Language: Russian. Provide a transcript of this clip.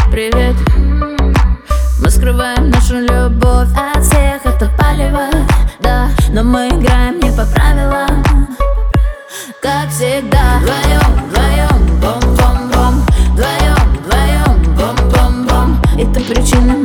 Привет. Мы скрываем нашу любовь от всех, это палево, да. Но мы играем не по правилам, как всегда. Вдвоем, вдвоем, бом-бом-бом. Вдвоем, вдвоем, бом-бом-бом. И ты причина